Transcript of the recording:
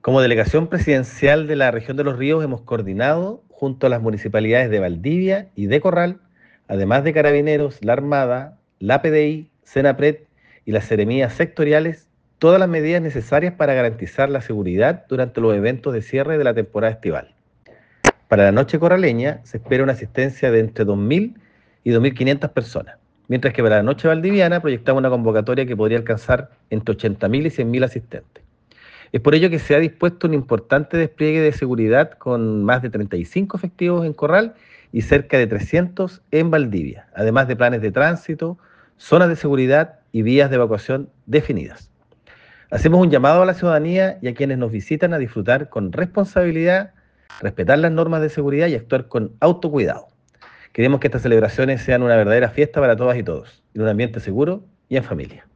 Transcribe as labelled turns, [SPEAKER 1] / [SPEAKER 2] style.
[SPEAKER 1] Como delegación presidencial de la región de Los Ríos hemos coordinado junto a las municipalidades de Valdivia y de Corral, además de Carabineros, la Armada, la PDI, Senapred y las seremías sectoriales, todas las medidas necesarias para garantizar la seguridad durante los eventos de cierre de la temporada estival. Para la noche corraleña se espera una asistencia de entre 2.000 y 2.500 personas, mientras que para la noche valdiviana proyectamos una convocatoria que podría alcanzar entre 80.000 y 100.000 asistentes. Es por ello que se ha dispuesto un importante despliegue de seguridad con más de 35 efectivos en Corral y cerca de 300 en Valdivia, además de planes de tránsito, zonas de seguridad y vías de evacuación definidas. Hacemos un llamado a la ciudadanía y a quienes nos visitan a disfrutar con responsabilidad, respetar las normas de seguridad y actuar con autocuidado. Queremos que estas celebraciones sean una verdadera fiesta para todas y todos, en un ambiente seguro y en familia.